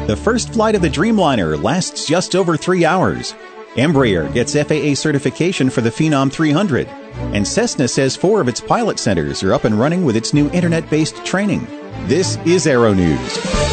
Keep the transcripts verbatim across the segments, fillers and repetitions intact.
The first flight of the Dreamliner lasts just over three hours. Embraer gets F A A certification for the Phenom three hundred. And Cessna says four of its pilot centers are up and running with its new internet-based training. This is Aero News.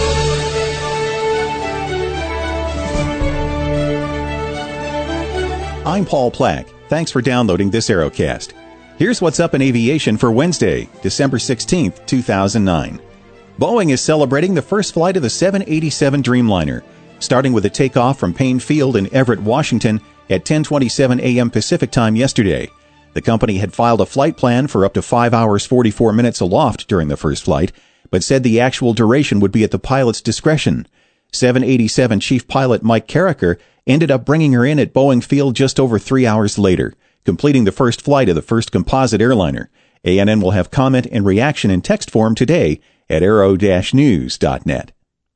I'm Paul Plack. Thanks for downloading this Aerocast. Here's what's up in aviation for Wednesday, December sixteenth, two thousand nine. Boeing is celebrating the first flight of the seven eighty-seven Dreamliner, starting with a takeoff from Payne Field in Everett, Washington at ten twenty-seven a.m. Pacific Time yesterday. The company had filed a flight plan for up to five hours forty-four minutes aloft during the first flight, but said the actual duration would be at the pilot's discretion. seven eighty-seven Chief Pilot Mike Carricker ended up bringing her in at Boeing Field just over three hours later, completing the first flight of the first composite airliner. A N N will have comment and reaction in text form today at aero dash news dot net.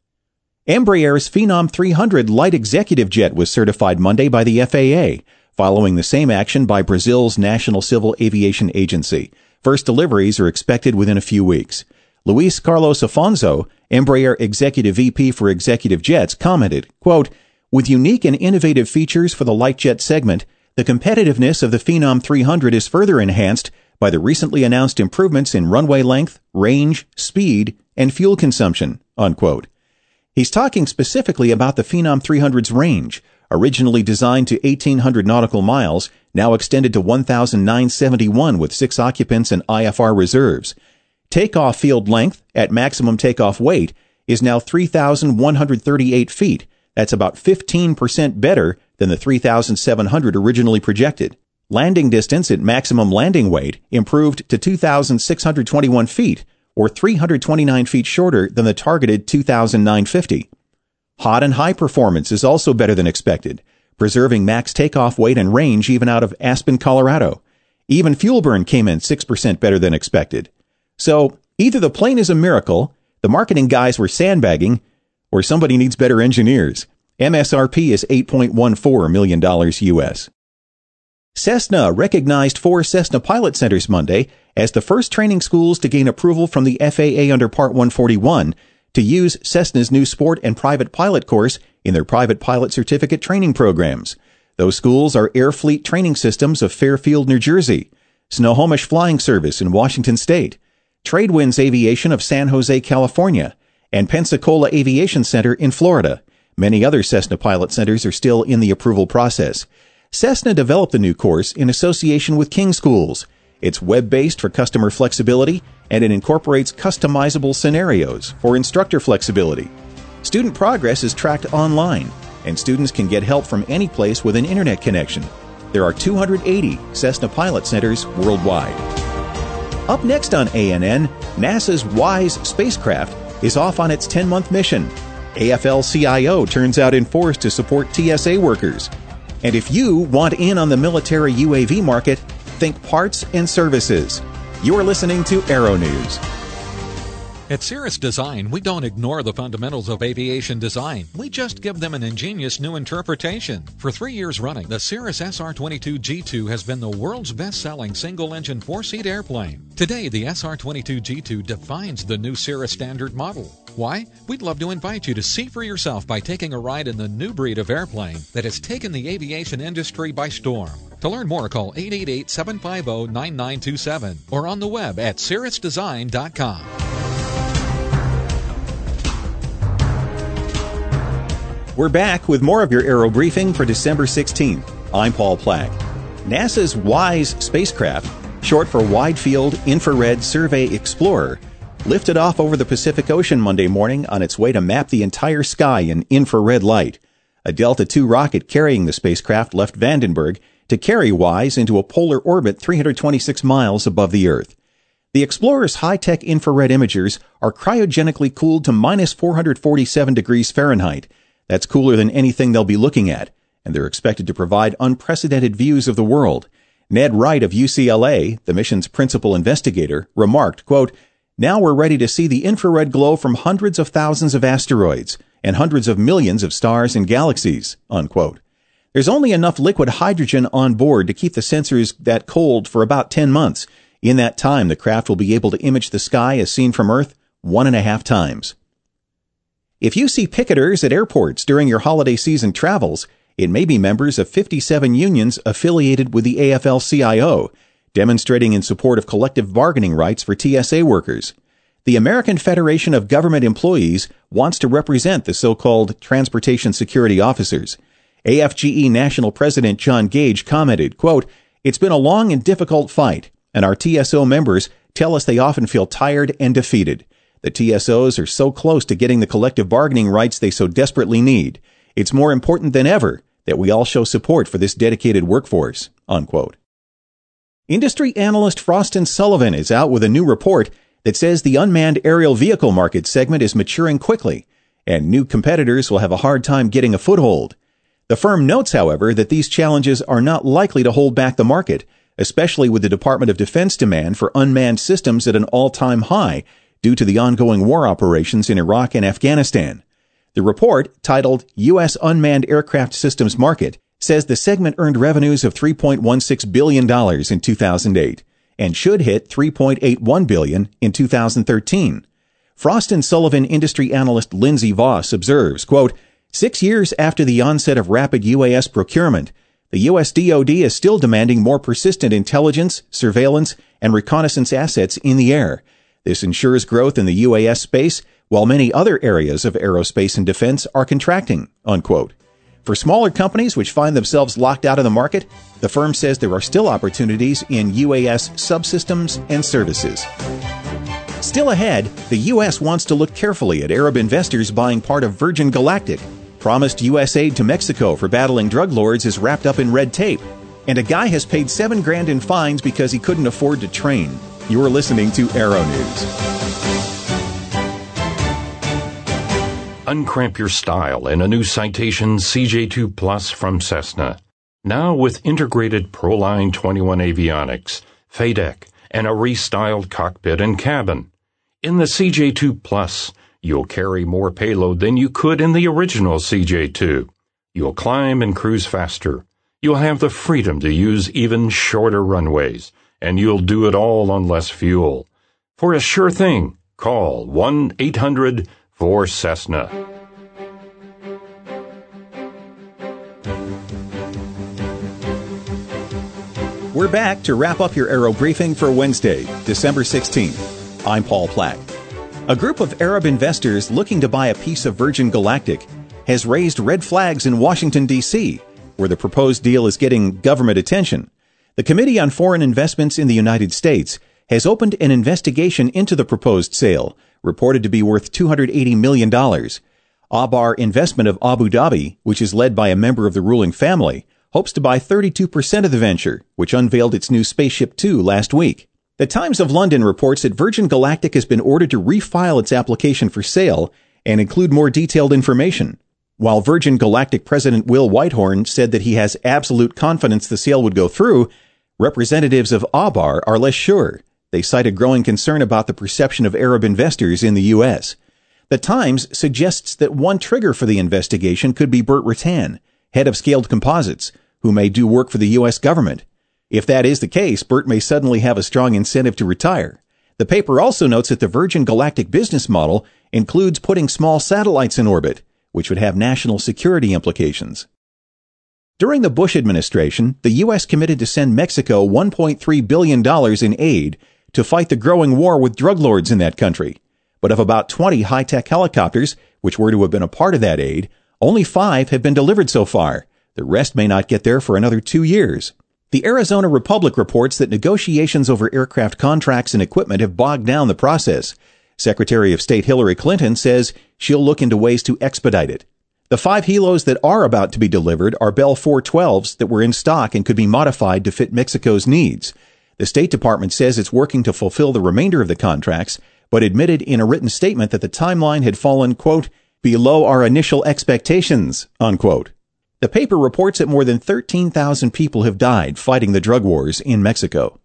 Embraer's Phenom three hundred light executive jet was certified Monday by the F A A, following the same action by Brazil's National Civil Aviation Agency. First deliveries are expected within a few weeks. Luis Carlos Afonso, Embraer Executive V P for Executive Jets, commented, quote, "With unique and innovative features for the light jet segment, the competitiveness of the Phenom three hundred is further enhanced by the recently announced improvements in runway length, range, speed, and fuel consumption," unquote. He's talking specifically about the Phenom three hundred's range, originally designed to eighteen hundred nautical miles, now extended to one thousand nine hundred seventy-one with six occupants and I F R reserves. Takeoff field length at maximum takeoff weight is now three thousand one hundred thirty-eight feet. That's about fifteen percent better than the three thousand seven hundred originally projected. Landing distance at maximum landing weight improved to two thousand six hundred twenty-one feet, or three hundred twenty-nine feet shorter than the targeted two thousand nine hundred fifty. Hot and high performance is also better than expected, preserving max takeoff weight and range even out of Aspen, Colorado. Even fuel burn came in six percent better than expected. So, either the plane is a miracle, the marketing guys were sandbagging, or somebody needs better engineers. M S R P is eight point one four million dollars U S. Cessna recognized four Cessna pilot centers Monday as the first training schools to gain approval from the F A A under Part one forty-one to use Cessna's new sport and private pilot course in their private pilot certificate training programs. Those schools are Air Fleet Training Systems of Fairfield, New Jersey, Snohomish Flying Service in Washington State, Tradewinds Aviation of San Jose, California, and Pensacola Aviation Center in Florida. Many other Cessna pilot centers are still in the approval process. Cessna developed the new course in association with King Schools. It's web-based for customer flexibility, and it incorporates customizable scenarios for instructor flexibility. Student progress is tracked online, and students can get help from any place with an internet connection. There are two hundred eighty Cessna pilot centers worldwide. Up next on A N N, NASA's WISE spacecraft is off on its ten-month mission. A F L C I O turns out in force to support T S A workers. And if you want in on the military U A V market, think parts and services. You're listening to Aero News. At Cirrus Design, we don't ignore the fundamentals of aviation design. We just give them an ingenious new interpretation. For three years running, the Cirrus S R twenty-two G two has been the world's best-selling single-engine four-seat airplane. Today, the S R twenty-two G two defines the new Cirrus standard model. Why? We'd love to invite you to see for yourself by taking a ride in the new breed of airplane that has taken the aviation industry by storm. To learn more, call eight eight eight, seven five zero, nine nine two seven or on the web at cirrus design dot com. We're back with more of your Aero Briefing for December sixteenth. I'm Paul Plack. NASA's WISE spacecraft, short for Wide Field Infrared Survey Explorer, lifted off over the Pacific Ocean Monday morning on its way to map the entire sky in infrared light. A Delta two rocket carrying the spacecraft left Vandenberg to carry WISE into a polar orbit three hundred twenty-six miles above the Earth. The Explorer's high-tech infrared imagers are cryogenically cooled to minus four hundred forty-seven degrees Fahrenheit. That's cooler than anything they'll be looking at, and they're expected to provide unprecedented views of the world. Ned Wright of U C L A, the mission's principal investigator, remarked, quote, "Now we're ready to see the infrared glow from hundreds of thousands of asteroids and hundreds of millions of stars and galaxies," unquote. There's only enough liquid hydrogen on board to keep the sensors that cold for about ten months. In that time, the craft will be able to image the sky as seen from Earth one and a half times. If you see picketers at airports during your holiday season travels, it may be members of fifty-seven unions affiliated with the A F L C I O, demonstrating in support of collective bargaining rights for T S A workers. The American Federation of Government Employees wants to represent the so-called Transportation Security Officers. A F G E National President John Gage commented, quote, "It's been a long and difficult fight, and our T S O members tell us they often feel tired and defeated. The T S Os are so close to getting the collective bargaining rights they so desperately need. It's more important than ever that we all show support for this dedicated workforce," unquote. Industry analyst Frost and Sullivan is out with a new report that says the unmanned aerial vehicle market segment is maturing quickly, and new competitors will have a hard time getting a foothold. The firm notes, however, that these challenges are not likely to hold back the market, especially with the Department of Defense demand for unmanned systems at an all-time high due to the ongoing war operations in Iraq and Afghanistan. The report, titled U S Unmanned Aircraft Systems Market, says the segment earned revenues of three point one six billion dollars in two thousand eight and should hit three point eight one billion dollars in two thousand thirteen. Frost and Sullivan industry analyst Lindsay Voss observes, quote, "Six years after the onset of rapid U A S procurement, the U S D O D is still demanding more persistent intelligence, surveillance, and reconnaissance assets in the air. This ensures growth in the U A S space, while many other areas of aerospace and defense are contracting," unquote. For smaller companies which find themselves locked out of the market, the firm says there are still opportunities in U A S subsystems and services. Still ahead, the U S wants to look carefully at Arab investors buying part of Virgin Galactic. Promised U S aid to Mexico for battling drug lords is wrapped up in red tape. And a guy has paid seven grand in fines because he couldn't afford to train. You are listening to Aero News. Uncramp your style in a new Citation C J two Plus from Cessna. Now with integrated Proline twenty-one avionics, F A D E C, and a restyled cockpit and cabin. In the C J two Plus, you'll carry more payload than you could in the original C J two. You'll climb and cruise faster. You'll have the freedom to use even shorter runways, and you'll do it all on less fuel. For a sure thing, call one eight hundred four Cessna. We're back to wrap up your Aero Briefing for Wednesday, December sixteenth. I'm Paul Plack. A group of Arab investors looking to buy a piece of Virgin Galactic has raised red flags in Washington, D C, where the proposed deal is getting government attention. The Committee on Foreign Investments in the United States has opened an investigation into the proposed sale, reported to be worth two hundred eighty million dollars. Abar Investment of Abu Dhabi, which is led by a member of the ruling family, hopes to buy thirty-two percent of the venture, which unveiled its new Spaceship Two last week. The Times of London reports that Virgin Galactic has been ordered to refile its application for sale and include more detailed information. While Virgin Galactic President Will Whitehorn said that he has absolute confidence the sale would go through, representatives of Abar are less sure. They cite a growing concern about the perception of Arab investors in the U S. The Times suggests that one trigger for the investigation could be Burt Rutan, head of Scaled Composites, who may do work for the U S government. If that is the case, Burt may suddenly have a strong incentive to retire. The paper also notes that the Virgin Galactic business model includes putting small satellites in orbit, which would have national security implications. During the Bush administration, the U S committed to send Mexico one point three billion dollars in aid to fight the growing war with drug lords in that country. But of about twenty high-tech helicopters, which were to have been a part of that aid, only five have been delivered so far. The rest may not get there for another two years. The Arizona Republic reports that negotiations over aircraft contracts and equipment have bogged down the process. Secretary of State Hillary Clinton says she'll look into ways to expedite it. The five helos that are about to be delivered are Bell four twelves that were in stock and could be modified to fit Mexico's needs. The State Department says it's working to fulfill the remainder of the contracts, but admitted in a written statement that the timeline had fallen, quote, below our initial expectations, unquote. The paper reports that more than thirteen thousand people have died fighting the drug wars in Mexico.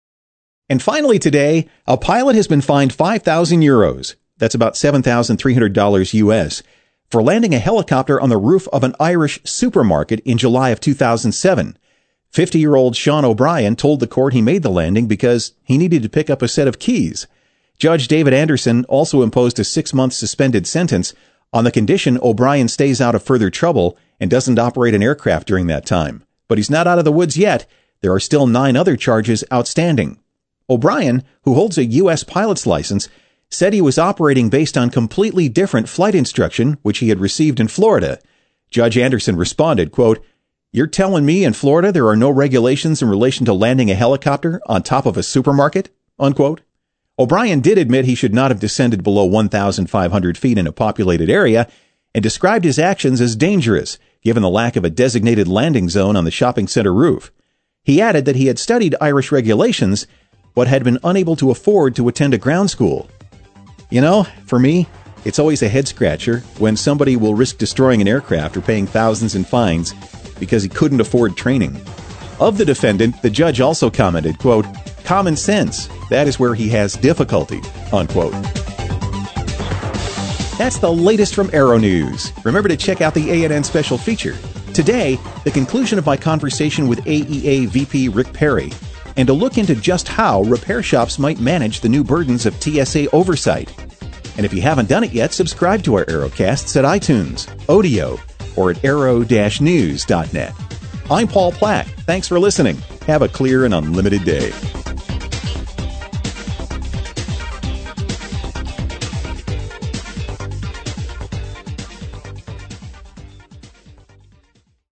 And finally today, a pilot has been fined five thousand euros, that's about seven thousand three hundred dollars U S, for landing a helicopter on the roof of an Irish supermarket in July of two thousand seven. fifty-year-old Sean O'Brien told the court he made the landing because he needed to pick up a set of keys. Judge David Anderson also imposed a six-month suspended sentence on the condition O'Brien stays out of further trouble and doesn't operate an aircraft during that time. But he's not out of the woods yet. There are still nine other charges outstanding. O'Brien, who holds a U S pilot's license, said he was operating based on completely different flight instruction, which he had received in Florida. Judge Anderson responded, quote, "You're telling me in Florida there are no regulations in relation to landing a helicopter on top of a supermarket?" Unquote. O'Brien did admit he should not have descended below one thousand five hundred feet in a populated area and described his actions as dangerous, given the lack of a designated landing zone on the shopping center roof. He added that he had studied Irish regulations, but had been unable to afford to attend a ground school. You know, for me, it's always a head-scratcher when somebody will risk destroying an aircraft or paying thousands in fines because he couldn't afford training. Of the defendant, the judge also commented, quote, "Common sense, that is where he has difficulty," unquote. That's the latest from Aero News. Remember to check out the A N N special feature. Today, the conclusion of my conversation with A E A V P Rick Perry, and a look into just how repair shops might manage the new burdens of T S A oversight. And if you haven't done it yet, subscribe to our Aerocasts at iTunes, Odeo, or at aero dash news dot net. I'm Paul Plack. Thanks for listening. Have a clear and unlimited day.